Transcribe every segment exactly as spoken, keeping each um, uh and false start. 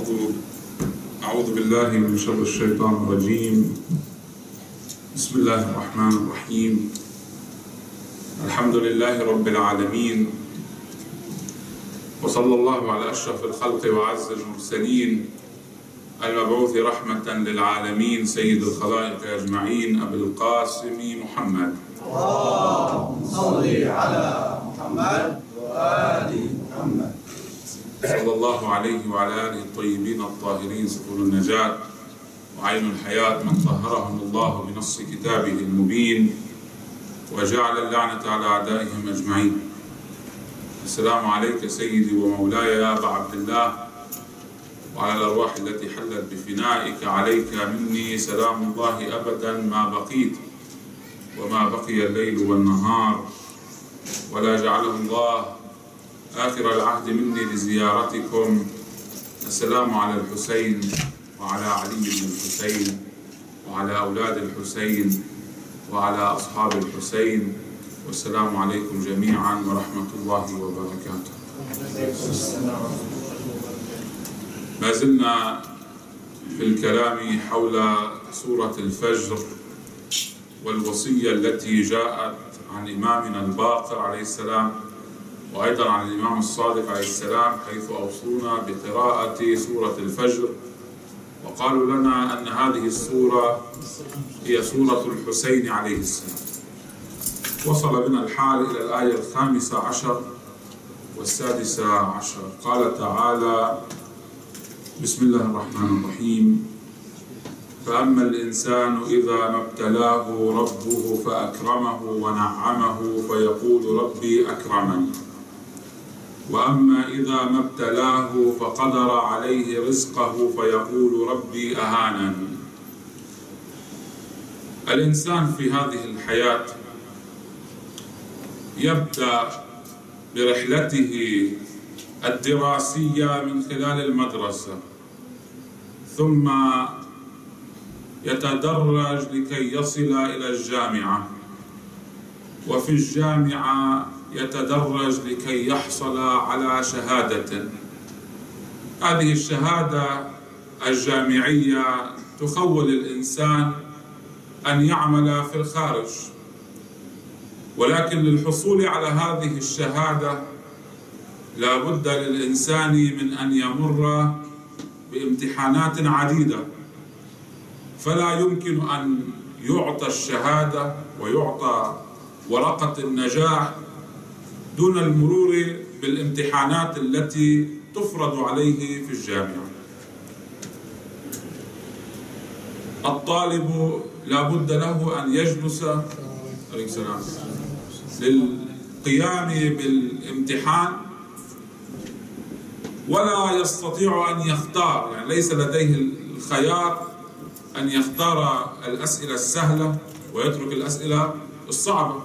أعوذ أعوذ بالله من شر الشيطان الرجيم. بسم الله الرحمن الرحيم. الحمد لله رب العالمين، وصلى الله على أشرف الخلق وأعز المرسلين المبعوث رحمة للعالمين سيد الخلائق أجمعين أبي القاسم محمد. اللهم صل على محمد وآل محمد. صلى الله عليه وعلى آله الطيبين الطاهرين سبل النجاة وعين الحياة من طهرهم الله بنص كتابه المبين وجعل اللعنة على أعدائهم أجمعين. السلام عليك سيدي ومولاي يا أبا عبد الله، وعلى الأرواح التي حلت بفنائك. عليك مني سلام الله أبدا ما بقيت وما بقي الليل والنهار، ولا جعله الله آخر العهد مني لزيارتكم. السلام على الحسين وعلى علي بن الحسين وعلى أولاد الحسين وعلى أصحاب الحسين، والسلام عليكم جميعا ورحمة الله وبركاته. ما زلنا في الكلام حول سورة الفجر والوصية التي جاءت عن إمامنا الباقر عليه السلام، وأيضا عن الإمام الصادق عليه السلام، حيث أوصونا بقراءة سورة الفجر، وقالوا لنا أن هذه السورة هي سورة الحسين عليه السلام. وصل بنا الحال إلى الآية الخامسة عشر والسادسة عشر. قال تعالى: بسم الله الرحمن الرحيم: فأما الإنسان إذا ما ابتلاه ربه فأكرمه ونعمه فيقول ربي أكرمن، وأما إذا ما ابتلاه فقدر عليه رزقه فيقول ربي أهانن. الإنسان في هذه الحياة يبدأ برحلته الدراسية من خلال المدرسة، ثم يتدرج لكي يصل إلى الجامعة، وفي الجامعة يتدرج لكي يحصل على شهادة. هذه الشهادة الجامعية تخول الإنسان أن يعمل في الخارج، ولكن للحصول على هذه الشهادة لا بد للإنسان من أن يمر بامتحانات عديدة، فلا يمكن أن يعطى الشهادة ويعطى ورقة النجاح دون المرور بالامتحانات التي تفرض عليه في الجامعة. الطالب لا بد له أن يجلس عليه السلام للقيام بالامتحان، ولا يستطيع أن يختار، يعني ليس لديه الخيار أن يختار الأسئلة السهلة ويترك الأسئلة الصعبة.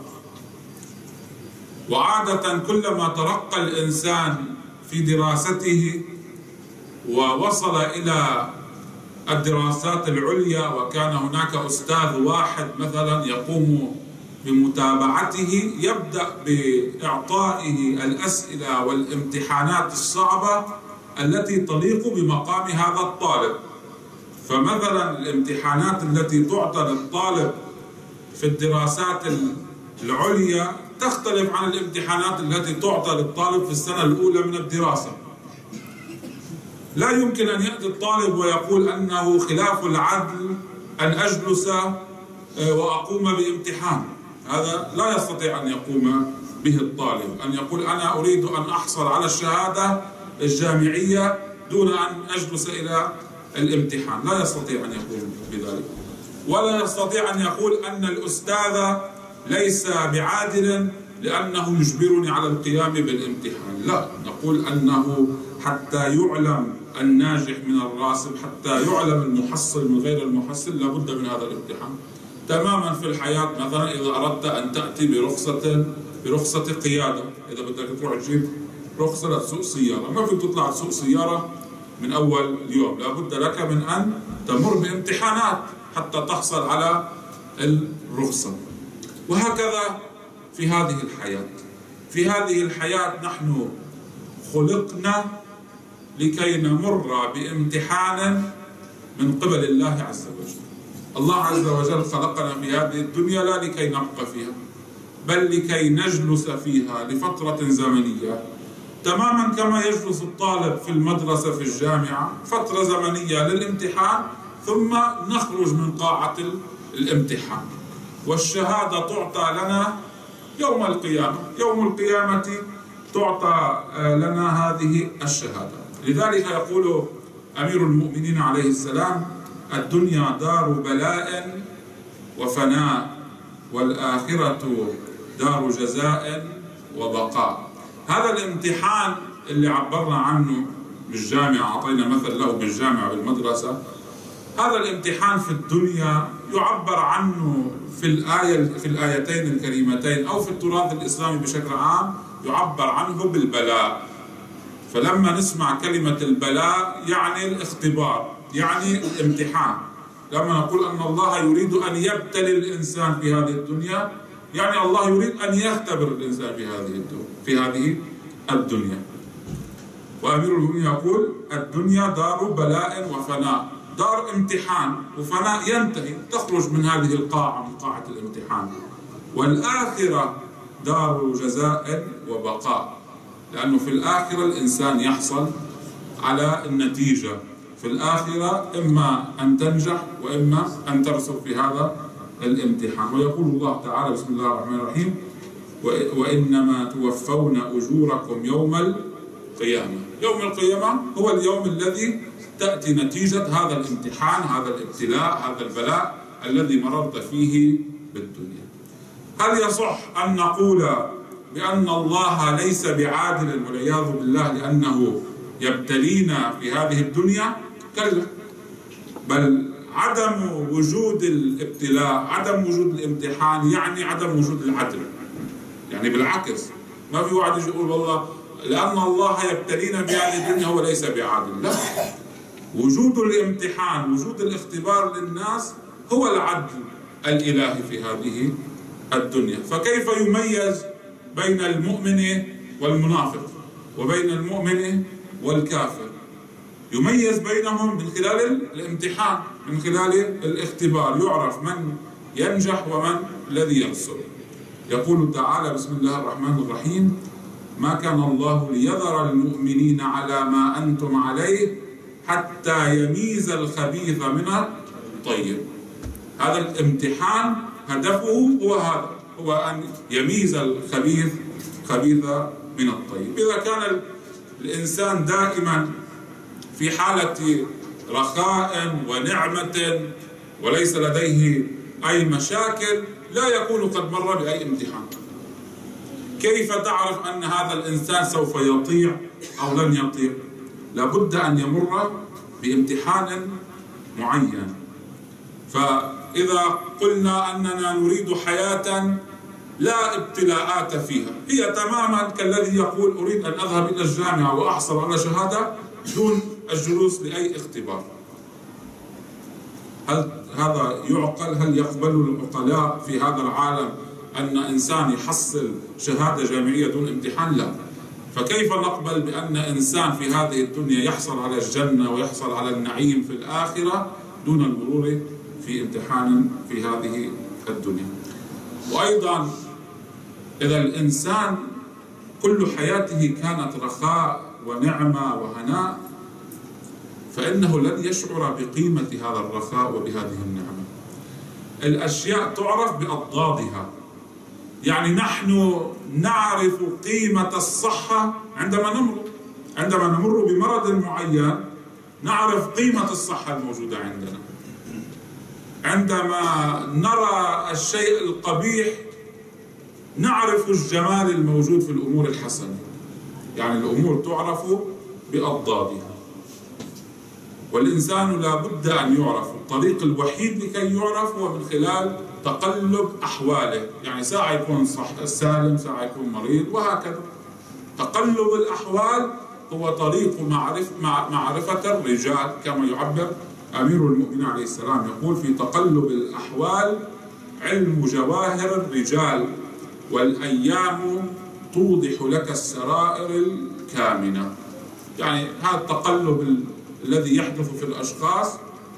وعادة كلما ترقى الإنسان في دراسته ووصل إلى الدراسات العليا، وكان هناك أستاذ واحد مثلا يقوم بمتابعته، يبدأ بإعطائه الأسئلة والامتحانات الصعبة التي تليق بمقام هذا الطالب. فمثلا الامتحانات التي تعطى للطالب في الدراسات العليا تختلف عن الامتحانات التي تعطى للطالب في السنة الأولى من الدراسة. لا يمكن أن يأتي الطالب ويقول أنه خلاف العدل أن أجلس وأقوم بامتحان. هذا لا يستطيع أن يقوم به الطالب، أن يقول أنا أريد أن أحصل على الشهادة الجامعية دون أن أجلس إلى الامتحان. لا يستطيع أن يقوم بذلك، ولا يستطيع أن يقول أن الأستاذ ليس بعادل لأنه يجبرني على القيام بالامتحان. لا، نقول أنه حتى يعلم الناجح من الراسب، حتى يعلم المحصل من غير المحصل، لابد من هذا الامتحان. تماما في الحياة، مثلا إذا أردت أن تأتي برخصة برخصة قيادة، إذا بدك تروح تجيب رخصة لتسوق سيارة، ما فيك تطلع تسوق سيارة من أول اليوم، لابد لك من أن تمر بامتحانات حتى تحصل على الرخصة. وهكذا في هذه الحياة. في هذه الحياة نحن خلقنا لكي نمر بامتحان من قبل الله عز وجل. الله عز وجل خلقنا في هذه الدنيا لا لكي نبقى فيها، بل لكي نجلس فيها لفترة زمنية، تماما كما يجلس الطالب في المدرسة في الجامعة فترة زمنية للامتحان، ثم نخرج من قاعة الامتحان. والشهادة تعطى لنا يوم القيامة، يوم القيامة تعطى لنا هذه الشهادة. لذلك يقول أمير المؤمنين عليه السلام: الدنيا دار بلاء وفناء، والآخرة دار جزاء وبقاء. هذا الامتحان اللي عبرنا عنه بالجامعة، أعطينا مثل له بالجامعة بالمدرسة، هذا الامتحان في الدنيا يعبر عنه في الآية في الآيتين الكريمتين أو في التراث الإسلامي بشكل عام يعبر عنه بالبلاء. فلما نسمع كلمة البلاء يعني الاختبار، يعني الامتحان. لما نقول أن الله يريد أن يبتلي الإنسان في هذه الدنيا، يعني الله يريد أن يختبر الإنسان في هذه الدنيا في هذه الدنيا. وأمير المؤمنين يقول: الدنيا دار بلاء وفناء، دار امتحان وفناء ينتهي، تخرج من هذه القاعة، من قاعة الامتحان. والآخرة دار جزاء وبقاء، لأنه في الآخرة الإنسان يحصل على النتيجة. في الآخرة إما أن تنجح وإما أن ترسب في هذا الامتحان. ويقول الله تعالى: بسم الله الرحمن الرحيم: وإنما توفون أجوركم يوم القيامة. يوم القيامة هو اليوم الذي تأتي نتيجة هذا الامتحان، هذا الابتلاء، هذا البلاء الذي مررت فيه بالدنيا. هل يصح أن نقول بأن الله ليس بعادل والعياذ بالله لأنه يبتلينا في هذه الدنيا؟ كلا، بل عدم وجود الابتلاء، عدم وجود الامتحان يعني عدم وجود العدل. يعني بالعكس، ما في واحد يجي يقول والله لأن الله يبتلينا في هذه الدنيا هو ليس بعادل. لا، وجود الامتحان، وجود الاختبار للناس هو العدل الإلهي في هذه الدنيا. فكيف يميز بين المؤمن والمنافق وبين المؤمن والكافر؟ يميز بينهم من خلال الامتحان، من خلال الاختبار، يعرف من ينجح ومن الذي يخسر. يقول تعالى: بسم الله الرحمن الرحيم: ما كان الله ليذر المؤمنين على ما أنتم عليه حتى يميز الخبيث من الطيب. هذا الامتحان هدفه هو هذا، هو أن يميز الخبيث خبيث من الطيب. إذا كان الإنسان دائما في حالة رخاء ونعمة وليس لديه أي مشاكل، لا يكون قد مر بأي امتحان. كيف تعرف أن هذا الإنسان سوف يطيع أو لن يطيع؟ لابد أن يمر بامتحان معين. فإذا قلنا أننا نريد حياة لا ابتلاءات فيها، هي تماما كالذي يقول أريد أن أذهب إلى الجامعة وأحصل على شهادة دون الجلوس لأي اختبار. هل هذا يعقل؟ هل يقبل العقلاء في هذا العالم أن إنسان يحصل شهادة جامعية دون امتحان؟ لا. فكيف نقبل بأن إنسان في هذه الدنيا يحصل على الجنة ويحصل على النعيم في الآخرة دون المرور في امتحان في هذه الدنيا؟ وأيضا إذا الإنسان كل حياته كانت رخاء ونعمة وهناء، فإنه لن يشعر بقيمة هذا الرخاء وبهذه النعمة. الأشياء تعرف بأضدادها. يعني نحن نعرف قيمة الصحة عندما نمرض، عندما نمر بمرض معين نعرف قيمة الصحة الموجودة عندنا. عندما نرى الشيء القبيح نعرف الجمال الموجود في الأمور الحسنة. يعني الأمور تعرف بأضدادها، والإنسان لا بد أن يعرف. الطريق الوحيد لكي يعرف هو من خلال تقلب أحواله. يعني ساعة يكون صح سالم، ساعة يكون مريض، وهكذا. تقلب الأحوال هو طريق معرفة معرفة الرجال، كما يعبر أمير المؤمنين عليه السلام، يقول: في تقلب الأحوال علم جواهر الرجال، والأيام توضح لك السرائر الكامنة. يعني هذا التقلب الذي يحدث في الأشخاص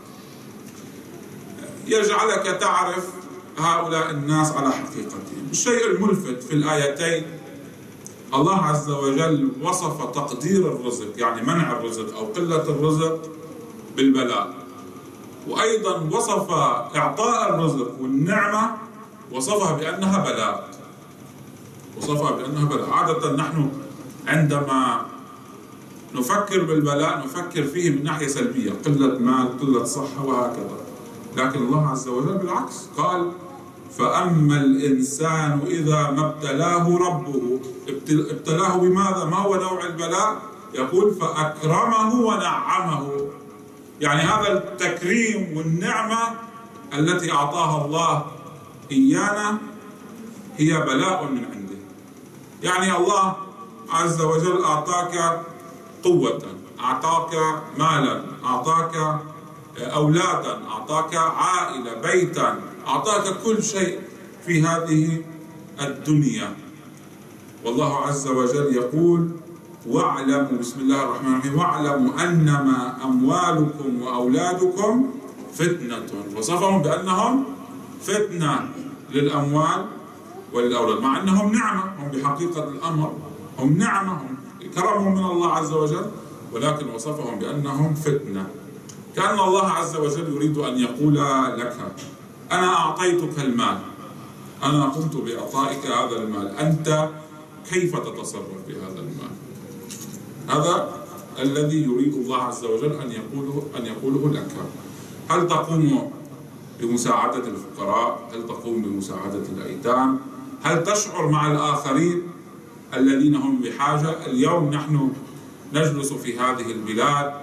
يجعلك تعرف هؤلاء الناس على حقيقتهم. الشيء الملفت في الآيتين الله عز وجل وصف تقدير الرزق، يعني منع الرزق أو قلة الرزق، بالبلاء، وأيضا وصف إعطاء الرزق والنعمة وصفها بأنها بلاء، وصفها بأنها بلاء. عادة نحن عندما نفكر بالبلاء نفكر فيه من ناحية سلبية، قلة مال، قلة صحة وهكذا، لكن الله عز وجل بالعكس قال: فأما الإنسان إذا ما ابتلاه ربه. ابتلاه بماذا؟ ما هو نوع البلاء؟ يقول: فأكرمه ونعمه. يعني هذا التكريم والنعمة التي أعطاها الله إيانا هي بلاء من عنده. يعني الله عز وجل أعطاك قوة، أعطاك مالا، أعطاك أولادا، أعطاك عائلة، بيتا، أعطاك كل شيء في هذه الدنيا. والله عز وجل يقول: واعلموا، بسم الله الرحمن الرحيم، واعلموا أنما أموالكم وأولادكم فتنة. وصفهم بأنهم فتنة للأموال والأولاد، مع أنهم نعمة، هم بحقيقة الأمر هم نعمة، هم كرم من الله عز وجل، ولكن وصفهم بأنهم فتنة. كأن الله عز وجل يريد أن يقول لك: أنا أعطيتك المال، أنا قمت بإعطائك هذا المال، أنت كيف تتصرف بهذا المال؟ هذا الذي يريد الله عز وجل أن يقوله أن يقوله لك. هل تقوم بمساعدة الفقراء؟ هل تقوم بمساعدة الأيتام؟ هل تشعر مع الآخرين الذين هم بحاجة؟ اليوم نحن نجلس في هذه البلاد،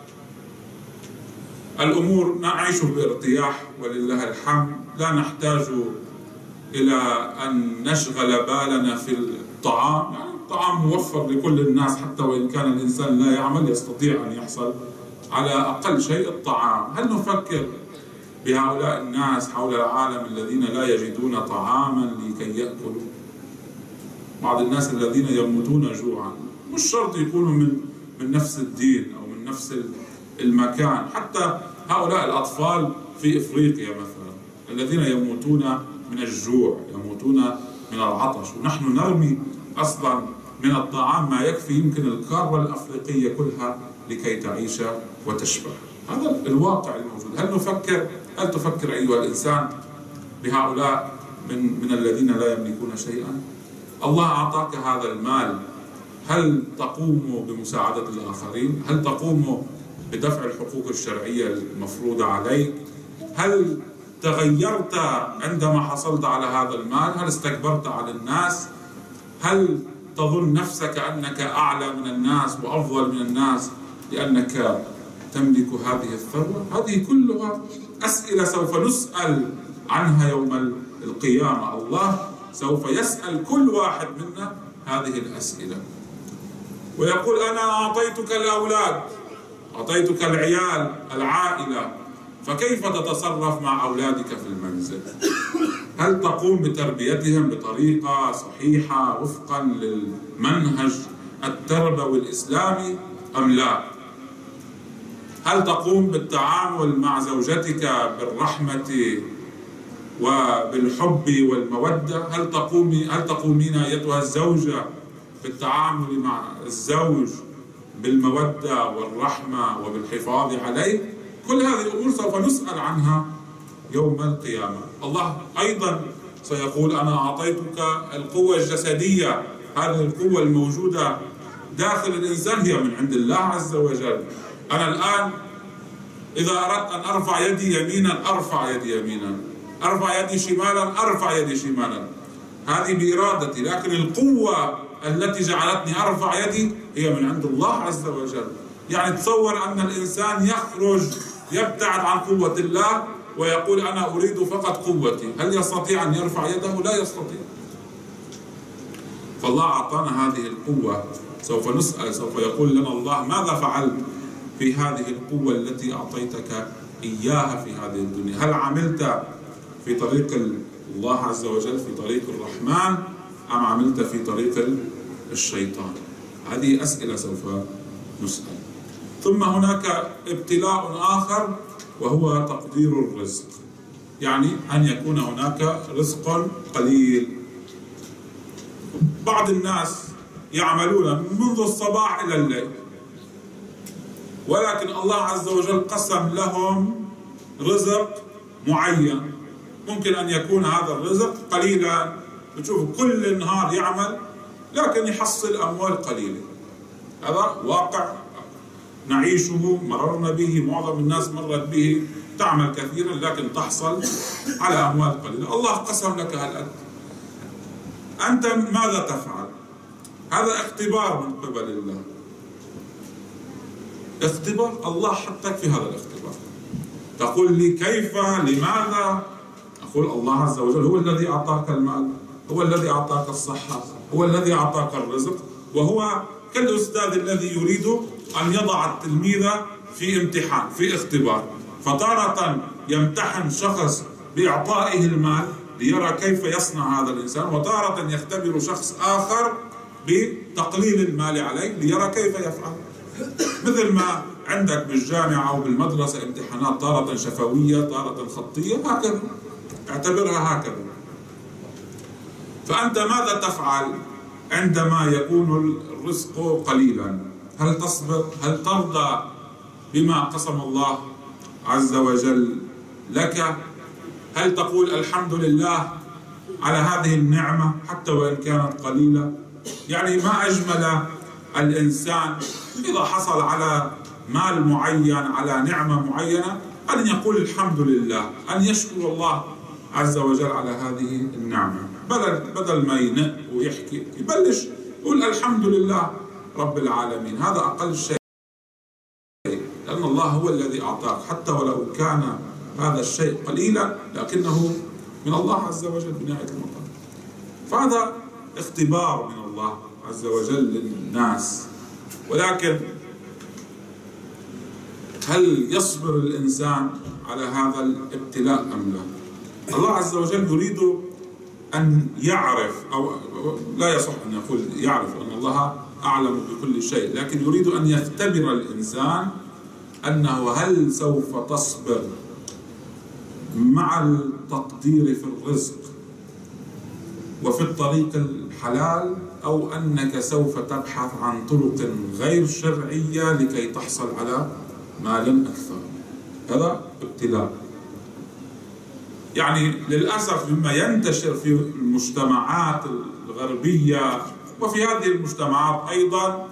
الأمور نعيش بارتياح ولله الحمد، لا نحتاج إلى أن نشغل بالنا في الطعام، يعني الطعام موفر لكل الناس، حتى وإن كان الإنسان لا يعمل يستطيع أن يحصل على أقل شيء الطعام. هل نفكر بهؤلاء الناس حول العالم الذين لا يجدون طعاما لكي يأكلوا؟ بعض الناس الذين يموتون جوعا، مش شرط يكونوا من من نفس الدين أو من نفس المكان، حتى هؤلاء الأطفال في إفريقيا مثلا الذين يموتون من الجوع، يموتون من العطش، ونحن نرمي أصلا من الطعام ما يكفي يمكن القارة الأفريقية كلها لكي تعيش وتشبع. هذا الواقع الموجود. هل نفكر هل تفكر أيها الإنسان بهؤلاء من من الذين لا يملكون شيئا؟ الله أعطاك هذا المال، هل تقوم بمساعدة الآخرين؟ هل تقوم بدفع الحقوق الشرعية المفروضة عليك؟ هل تغيرت عندما حصلت على هذا المال؟ هل استكبرت على الناس؟ هل تظن نفسك أنك أعلى من الناس وأفضل من الناس لأنك تملك هذه الثروة؟ هذه كلها أسئلة سوف نسأل عنها يوم القيامة. الله سوف يسأل كل واحد منا هذه الأسئلة، ويقول: أنا أعطيتك الأولاد، أعطيتك العيال، العائلة، فكيف تتصرف مع أولادك في المنزل؟ هل تقوم بتربيتهم بطريقة صحيحة وفقا للمنهج التربوي الإسلامي أم لا؟ هل تقوم بالتعامل مع زوجتك بالرحمة وبالحب والمودة؟ هل تقومي هل تقومين أيتها الزوجة بالتعامل مع الزوج بالمودة والرحمة وبالحفاظ عليه؟ كل هذه الأمور سوف نسأل عنها يوم القيامة. الله أيضا سيقول: أنا أعطيتك القوة الجسدية، هذه القوة الموجودة داخل الإنسان هي من عند الله عز وجل. أنا الآن إذا أردت أن أرفع يدي يمينا أرفع يدي يمينا، أرفع يدي شمالا أرفع يدي شمالا، هذه بإرادتي، لكن القوة التي جعلتني أرفع يدي هي من عند الله عز وجل. يعني تصور أن الإنسان يخرج يبتعد عن قوة الله ويقول: أنا أريد فقط قوتي، هل يستطيع أن يرفع يده؟ لا يستطيع. فالله أعطانا هذه القوة، سوف نسأل، سوف يقول لنا الله: ماذا فعلت في هذه القوة التي أعطيتك إياها في هذه الدنيا؟ هل عملت في طريق الله عز وجل، في طريق الرحمن، أم عملت في طريق الشيطان؟ هذه أسئلة سوف نسأل. ثم هناك ابتلاء آخر وهو تقدير الرزق، يعني أن يكون هناك رزق قليل. بعض الناس يعملون منذ الصباح إلى الليل، ولكن الله عز وجل قسم لهم رزق معين، ممكن أن يكون هذا الرزق قليلا، بتشوف كل النهار يعمل لكن يحصل أموال قليلة. هذا واقع نعيشه، مررنا به، معظم الناس مرت به، تعمل كثيرا لكن تحصل على أموال قليلة. الله قسم لك هالقد، أنت ماذا تفعل؟ هذا اختبار من قبل الله، اختبار الله حطك في هذا الاختبار. تقول لي كيف؟ لماذا؟ أقول الله عز وجل هو الذي أعطاك المال، هو الذي أعطاك الصحة، هو الذي أعطاك الرزق، وهو كالأستاذ الذي يريد أن يضع التلميذ في امتحان، في اختبار، فتارة يمتحن شخص بإعطائه المال ليرى كيف يصنع هذا الإنسان، وتارة يختبر شخص آخر بتقليل المال عليه ليرى كيف يفعل. مثل ما عندك بالجامعة أو بالمدرسة امتحانات تارة شفوية تارة خطية، هكذا اعتبرها هكذا. فأنت ماذا تفعل عندما يكون الرزق قليلا؟ هل تصبر؟ هل ترضى بما قسم الله عز وجل لك؟ هل تقول الحمد لله على هذه النعمة حتى وإن كانت قليلة؟ يعني ما أجمل الإنسان إذا حصل على مال معين، على نعمة معينة، أن يقول الحمد لله، أن يشكر الله عز وجل على هذه النعمة، بدل بدل ما ينق ويحكي يبلش يقول الحمد لله رب العالمين. هذا أقل شيء، لأن الله هو الذي أعطاك، حتى ولو كان هذا الشيء قليلا لكنه من الله عز وجل بنهاية المطاف. فهذا اختبار من الله عز وجل للناس. ولكن هل يصبر الإنسان على هذا الابتلاء أم لا؟ الله عز وجل يريد أن يعرف، أو لا يصح أن يقول يعرف، أن الله أعلم بكل شيء، لكن يريد أن يختبر الإنسان أنه هل سوف تصبر مع التقدير في الرزق وفي الطريق الحلال، أو أنك سوف تبحث عن طرق غير شرعية لكي تحصل على مال أكثر. هذا ابتلاء. يعني للأسف مما ينتشر في المجتمعات الغربية وفي هذه المجتمعات أيضا،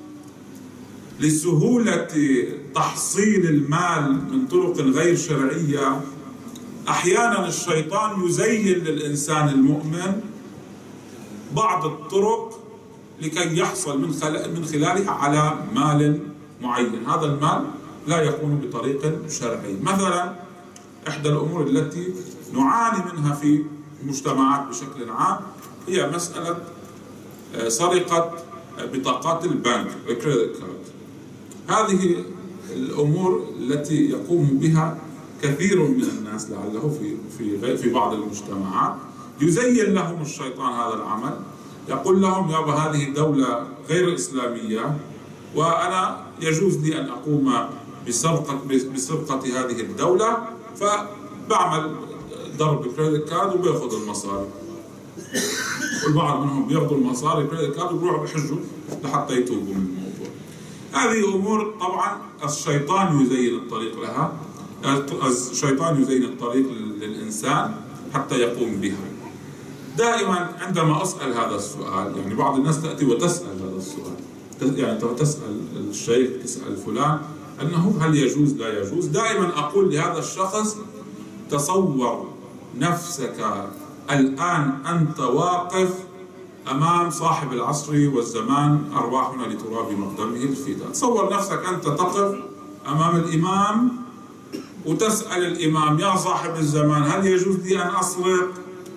لسهولة تحصيل المال من طرق غير شرعية، أحيانا الشيطان يزين للإنسان المؤمن بعض الطرق لكي يحصل من من خلالها على مال معين. هذا المال لا يكون بطريق شرعي. مثلا إحدى الأمور التي نعاني منها في المجتمعات بشكل عام هي مسألة سرقة بطاقات البنك الكريدت كارد. هذه الأمور التي يقوم بها كثير من الناس لعله في في في بعض المجتمعات، يزين لهم الشيطان هذا العمل، يقول لهم يابا هذه دولة غير إسلامية، وأنا يجوز لي أن أقوم بسرقة بسرقة هذه الدولة، فبعمل ضرب كريدت كارد وبياخذ المصاري. والبعض منهم بياخذوا المصاري كريدت كارد وبيروحوا بحجوا لحتى يتوبوا من الموضوع. هذه أمور طبعا الشيطان يزين الطريق لها، الشيطان يزين الطريق للإنسان حتى يقوم بها. دائما عندما أسأل هذا السؤال، يعني بعض الناس تأتي وتسأل هذا السؤال، يعني تسأل الشيخ، تسأل فلان أنه هل يجوز لا يجوز، دائما أقول لهذا الشخص تصور نفسك الآن أنت واقف أمام صاحب العصر والزمان، أرواحنا لتراب مقدمه الفداء. تصور نفسك أنت تقف أمام الإمام وتسأل الإمام يا صاحب الزمان هل يجوز لي أن أسرق؟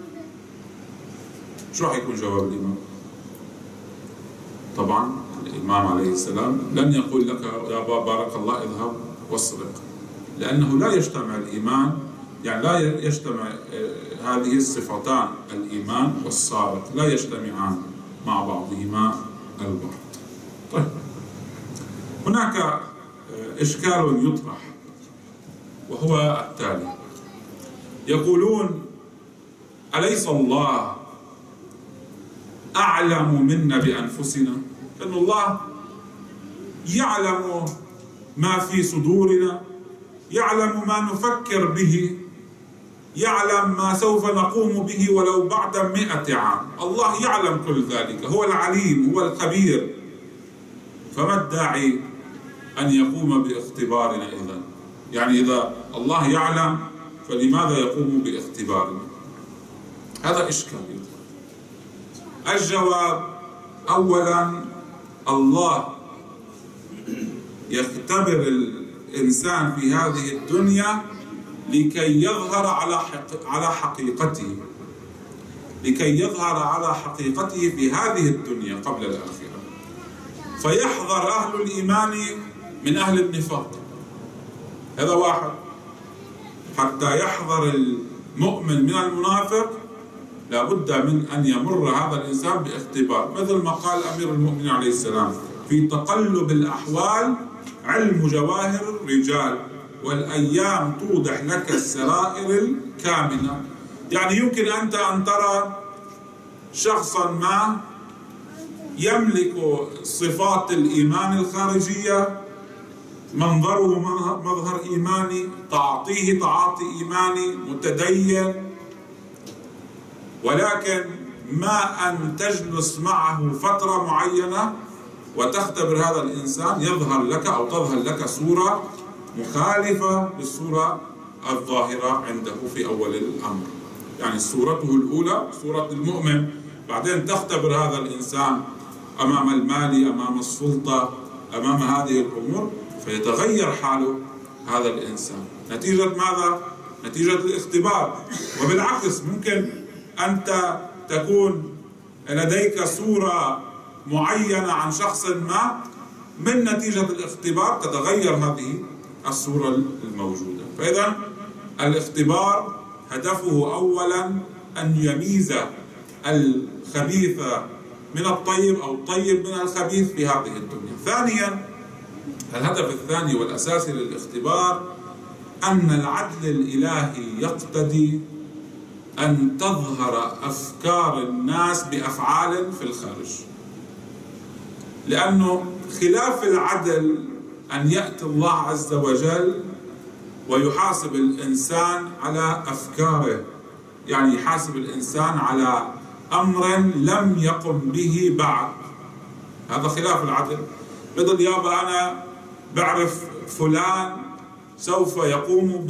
شو راح يكون جواب الإمام؟ طبعا الإمام عليه السلام لن يقول لك يا بارك الله اذهب واسرق، لأنه لا يجتمع الإيمان، يعني لا يجتمع هذه الصفتان، الإيمان والسارق لا يجتمعان مع بعضهما البعض. طيب هناك إشكال يطرح وهو التالي: يقولون أليس الله أعلم منا بأنفسنا؟ لأن الله يعلم ما في صدورنا، يعلم ما نفكر به، يعلم ما سوف نقوم به ولو بعد مئة عام. الله يعلم كل ذلك، هو العليم، هو الخبير. فما الداعي أن يقوم باختبارنا إذن؟ يعني إذا الله يعلم فلماذا يقوم باختبارنا؟ هذا إشكال. الجواب: أولا، الله يختبر الإنسان في هذه الدنيا لكي يظهر على على حقيقته، لكي يظهر على حقيقته في هذه الدنيا قبل الآخرة. فيحذر أهل الإيمان من أهل النفاق، هذا واحد. حتى يحذر المؤمن من المنافق لابد من أن يمر هذا الإنسان باختبار، مثل ما قال أمير المؤمنين عليه السلام: في تقلب الأحوال علم جواهر الرجال، والأيام توضح لك السرائر الكامنة. يعني يمكن أنت أن ترى شخصا ما يملك صفات الإيمان الخارجية، منظره مظهر إيماني، تعاطيه تعاطي إيماني، متدين، ولكن ما أن تجلس معه فترة معينة وتختبر هذا الإنسان يظهر لك أو تظهر لك صورة مخالفة للصورة الظاهرة عنده في أول الأمر. يعني صورته الأولى صورة المؤمن، بعدين تختبر هذا الإنسان أمام المال، أمام السلطة، أمام هذه الأمور، فيتغير حاله هذا الإنسان نتيجة ماذا؟ نتيجة الاختبار. وبالعكس ممكن أنت تكون لديك صورة معينة عن شخص ما، من نتيجة الاختبار تتغير هذه الصورة الموجودة. فإذا الاختبار هدفه أولا أن يميز الخبيث من الطيب أو الطيب من الخبيث في هذه الدنيا. ثانيا، الهدف الثاني والأساسي للاختبار أن العدل الإلهي يقتضي أن تظهر أفكار الناس بأفعال في الخارج، لأنه خلاف العدل أن يأتي الله عز وجل ويحاسب الإنسان على أفكاره، يعني يحاسب الإنسان على أمر لم يقم به بعد. هذا خلاف العدل. مثل يابا أنا بعرف فلان سوف يقوم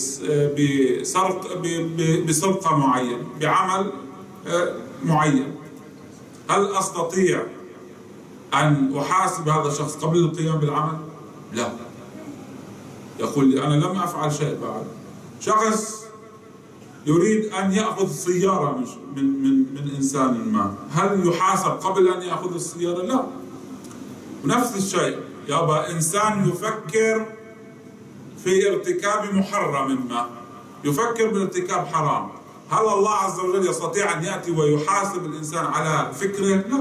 بسرق بسرقة معينة، بعمل معين، هل أستطيع أن أحاسب هذا الشخص قبل القيام بالعمل؟ لا. يقول لي أنا لم أفعل شيء بعد. شخص يريد أن يأخذ سيارة من من من إنسان ما، هل يحاسب قبل أن يأخذ السيارة؟ لا. ونفس الشيء يابا إنسان يفكر في ارتكاب محرم ما، يفكر بارتكاب حرام، هل الله عز وجل يستطيع أن يأتي ويحاسب الإنسان على فكره؟ لا.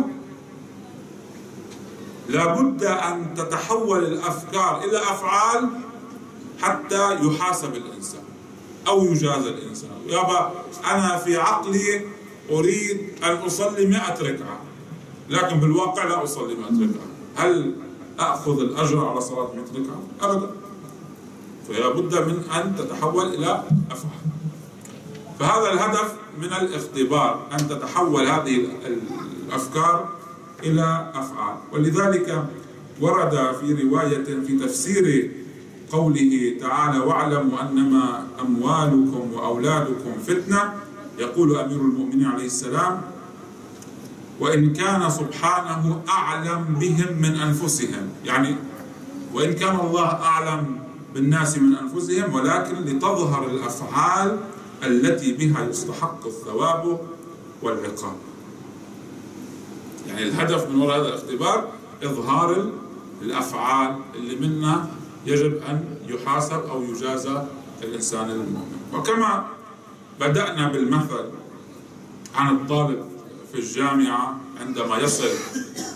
لابد أن تتحول الأفكار إلى أفعال حتى يحاسب الإنسان أو يجازى الإنسان. يابا أنا في عقلي أريد أن أصلي مئة ركعة، لكن بالواقع لا أصلي مئة ركعة، هل أخذ الأجر على صلاة مئة ركعة؟ أبدا. فلا بد من أن تتحول إلى أفعال. فهذا الهدف من الاختبار، أن تتحول هذه الأفكار إلى أفعال. ولذلك ورد في رواية في تفسير قوله تعالى: واعلموا أنما أموالكم وأولادكم فتنة، يقول أمير المؤمنين عليه السلام: وإن كان سبحانه أعلم بهم من أنفسهم، يعني وإن كان الله أعلم بالناس من أنفسهم، ولكن لتظهر الأفعال التي بها يستحق الثواب والعقاب. يعني الهدف من وراء هذا الاختبار إظهار الأفعال اللي منها يجب أن يحاسب أو يجازى الإنسان المؤمن. وكما بدأنا بالمثل عن الطالب في الجامعة عندما يصل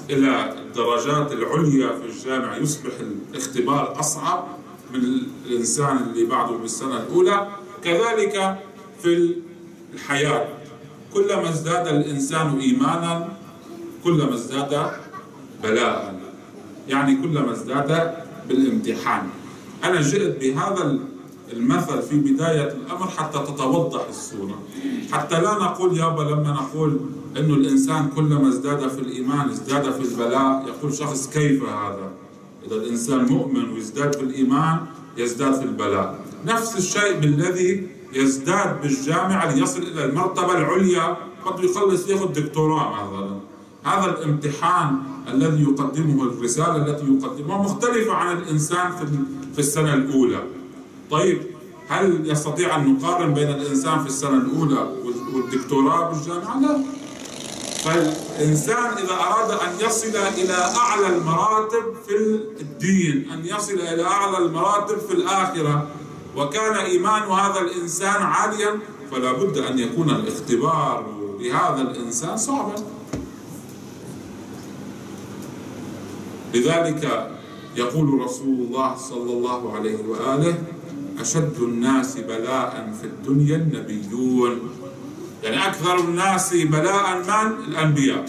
إلى الدرجات العليا في الجامعة يصبح الاختبار أصعب من الإنسان اللي بعده بالسنة الأولى. كذلك في الحياة، كلما ازداد الإنسان إيمانا كلما ازداد بلاء، يعني كلما ازداد بالامتحان. أنا جئت بهذا المثل في بداية الأمر حتى تتوضح الصورة، حتى لا نقول يابا لما نقول إنه الإنسان كلما ازداد في الإيمان ازداد في البلاء، يقول شخص كيف هذا؟ إذا الإنسان مؤمن ويزداد في الإيمان يزداد في البلاء. نفس الشيء بالذي يزداد بالجامعة ليصل إلى المرتبة العليا، قد يخلص ياخذ دكتوراه مثلا. هذا الامتحان الذي يقدمه، الرسالة التي يقدمها مختلفة عن الإنسان في السنة الأولى. طيب هل يستطيع أن نقارن بين الإنسان في السنة الأولى والدكتوراه بالجامعة؟ لا. فالإنسان إذا أراد أن يصل إلى أعلى المراتب في الدين، أن يصل إلى أعلى المراتب في الآخرة، وكان إيمان هذا الإنسان عاليا، فلا بد أن يكون الاختبار لهذا الإنسان صعبا. لذلك يقول رسول الله صلى الله عليه وآله: أشد الناس بلاء في الدنيا النبيون. يعني أكثر الناس بلاء من؟ الأنبياء،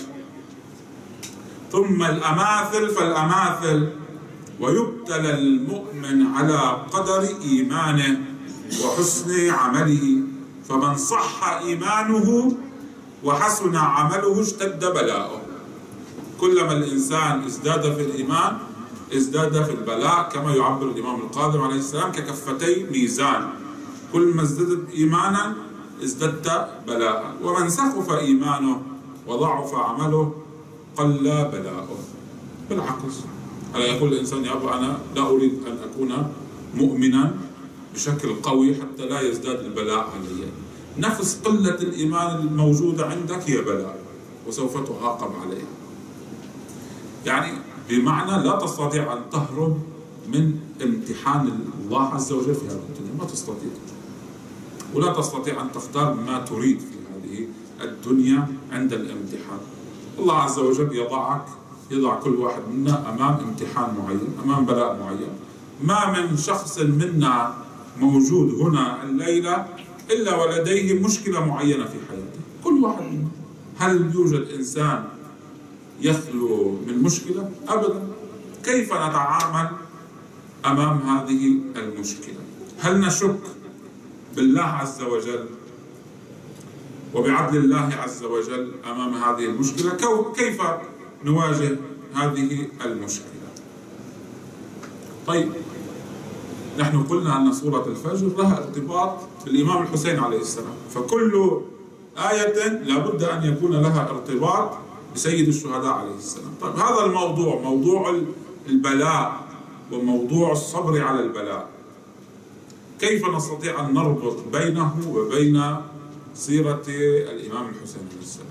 ثم الأماثل فالأماثل، ويبتلى المؤمن على قدر إيمانه وحسن عمله، فمن صح إيمانه وحسن عمله اشتد بلاؤه. كلما الإنسان ازداد في الإيمان ازداد في البلاء، كما يعبر الإمام القاضي عليه السلام ككفتي ميزان، كل ما ازددت إيمانا ازددت بلاء، ومن سخف إيمانه وضعف عمله قل بلاؤه. بالعكس، ألا يقول الإنسان يا أبو أنا لا أريد أن أكون مؤمنا بشكل قوي حتى لا يزداد البلاء علي. نفس قلة الإيمان الموجودة عندك هي بلاء وسوف تعاقب عليها. يعني بمعنى لا تستطيع أن تهرب من امتحان الله عز وجل في هذه الدنيا، ما تستطيع، ولا تستطيع أن تختار ما تريد في هذه الدنيا عند الامتحان. الله عز وجل يضعك يضع كل واحد منا أمام امتحان معين، أمام بلاء معين. ما من شخص منا موجود هنا الليلة إلا ولديه مشكلة معينة في حياته، كل واحد منا. هل يوجد إنسان يخلو من مشكلة؟ أبدا. كيف نتعامل أمام هذه المشكلة؟ هل نشك بالله عز وجل وبعدل الله عز وجل أمام هذه المشكلة؟ كيف نواجه هذه المشكلة؟ طيب، نحن قلنا أن سورة الفجر لها ارتباط بالإمام الحسين عليه السلام، فكل آية لابد أن يكون لها ارتباط بسيد الشهداء عليه السلام. طيب، هذا الموضوع، موضوع البلاء وموضوع الصبر على البلاء، كيف نستطيع أن نربط بينه وبين سيرة الإمام الحسين عليه السلام؟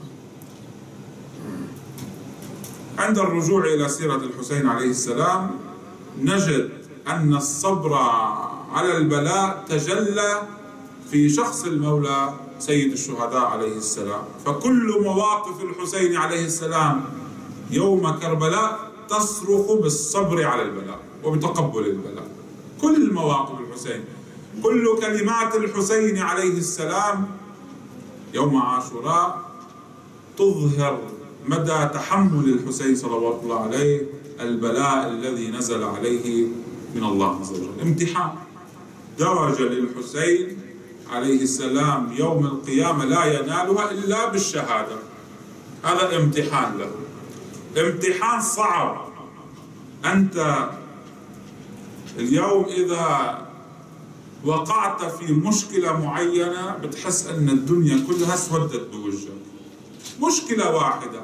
عند الرجوع إلى سيرة الحسين عليه السلام نجد أن الصبر على البلاء تجلى في شخص المولى سيد الشهداء عليه السلام. فكل مواقف الحسين عليه السلام يوم كربلاء تصرخ بالصبر على البلاء وبتقبل البلاء. كل مواقف الحسين، كل كلمات الحسين عليه السلام يوم عاشوراء تظهر مدى تحمل الحسين صلوات الله عليه البلاء الذي نزل عليه من الله عز وجل. امتحان، درجة للحسين عليه السلام يوم القيامة لا ينالها إلا بالشهادة. هذا امتحان له، امتحان صعب. أنت اليوم إذا وقعت في مشكلة معينة بتحس أن الدنيا كلها اسودت بوجهك. مشكلة واحدة،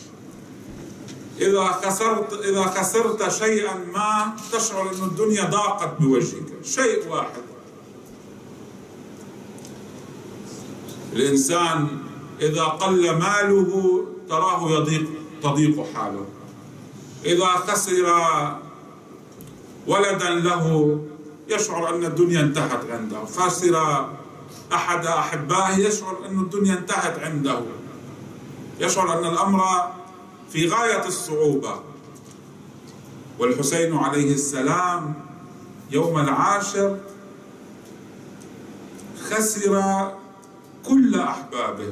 إذا خسرت إذا خسرت شيئا ما تشعر أن الدنيا ضاقت بوجهك. شيء واحد. الإنسان إذا قل ماله تراه يضيق تضيق حاله. إذا خسر ولدا له يشعر أن الدنيا انتهت عنده. خسر أحد أحبائه يشعر أن الدنيا انتهت عنده. يشعر أن الأمر في غاية الصعوبة. والحسين عليه السلام يوم العاشر خسر كل أحبابه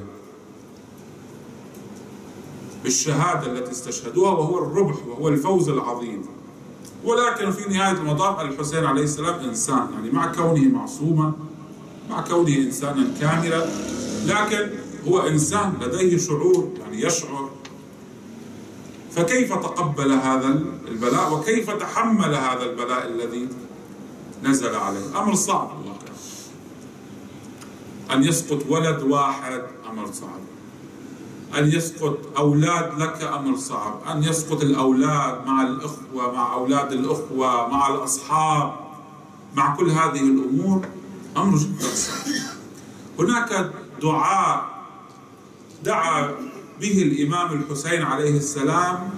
بالشهادة التي استشهدوها، وهو الربح وهو الفوز العظيم. ولكن في نهاية المطاف الحسين عليه السلام إنسان، يعني مع كونه معصوما، مع كونه إنسانا كاملا، لكن هو إنسان لديه شعور، يعني يشعر. فكيف تقبل هذا البلاء وكيف تحمل هذا البلاء الذي نزل عليه؟ أمر صعب والله. أن يسقط ولد واحد أمر صعب، أن يسقط أولاد لك أمر صعب، أن يسقط الأولاد مع الأخوة، مع أولاد الأخوة، مع الأصحاب، مع كل هذه الأمور أمر جدا صعب. هناك دعاء دعا به الإمام الحسين عليه السلام،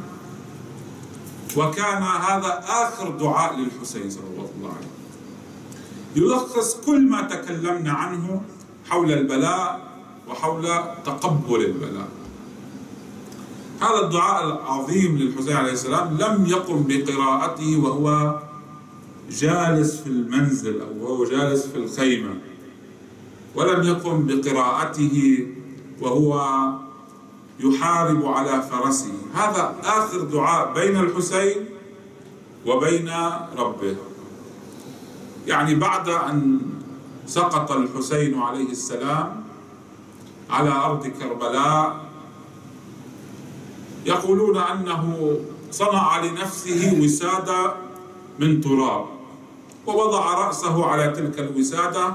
وكان هذا آخر دعاء للحسين صلوات الله عليه، يلخص كل ما تكلمنا عنه حول البلاء وحول تقبل البلاء. هذا الدعاء العظيم للحسين عليه السلام لم يقم بقراءته وهو جالس في المنزل أو وهو جالس في الخيمة، ولم يقم بقراءته وهو يحارب على فرسه. هذا آخر دعاء بين الحسين وبين ربه. يعني بعد أن سقط الحسين عليه السلام على أرض كربلاء، يقولون أنه صنع لنفسه وسادة من تراب، ووضع رأسه على تلك الوسادة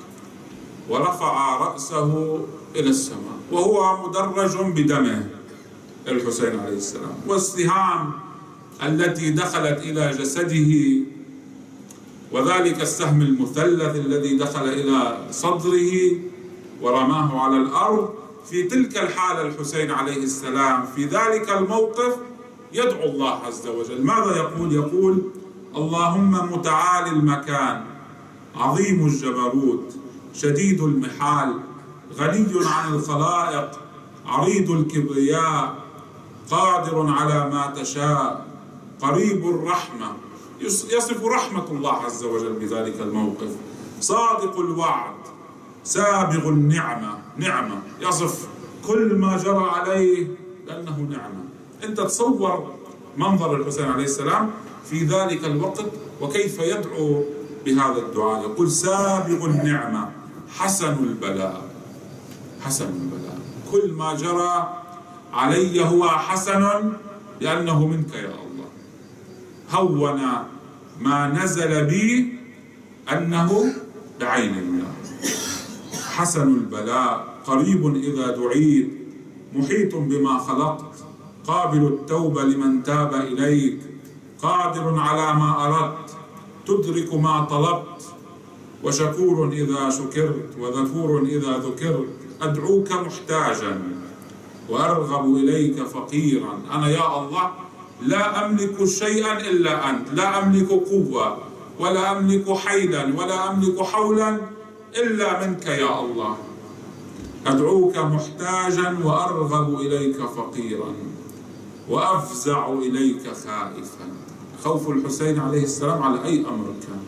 ورفع رأسه إلى السماء وهو مدرج بدمه الحسين عليه السلام، والسهام التي دخلت إلى جسده، وذلك السهم المثلث الذي دخل إلى صدره ورماه على الأرض. في تلك الحالة الحسين عليه السلام في ذلك الموقف يدعو الله عز وجل. ماذا يقول؟ يقول: اللهم متعالي المكان، عظيم الجبروت، شديد المحال، غني عن الخلائق، عريض الكبرياء، قادر على ما تشاء، قريب الرحمة. يصف رحمة الله عز وجل بذلك الموقف. صادق الوعد، سابغ النعمة، نعمة، يصف كل ما جرى عليه لأنه نعمة. أنت تصور منظر الحسين عليه السلام في ذلك الوقت وكيف يدعو بهذا الدعاء. يقول: سابغ النعمة، حسن البلاء، حسن البلاء، كل ما جرى علي هو حسن لأنه منك يا الله. هون ما نزل بي أنه بعين الله. حسن البلاء، قريب إذا دعيت، محيط بما خلقت، قابل التوبة لمن تاب إليك، قادر على ما أردت، تدرك ما طلبت، وشكور إذا شكرت، وذكور إذا ذكرت. أدعوك محتاجا وأرغب إليك فقيرا. أنا يا الله لا أملك شيئا إلا أنت، لا أملك قوة ولا أملك حيلا ولا أملك حولا إلا منك يا الله. أدعوك محتاجا وأرغب إليك فقيرا وأفزع إليك خائفا. خوف الحسين عليه السلام على أي أمر كان.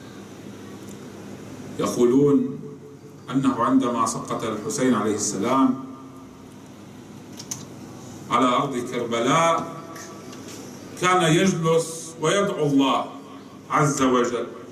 يقولون أنه عندما سقط الحسين عليه السلام على أرض كربلاء كان يجلس ويدعو الله عز وجل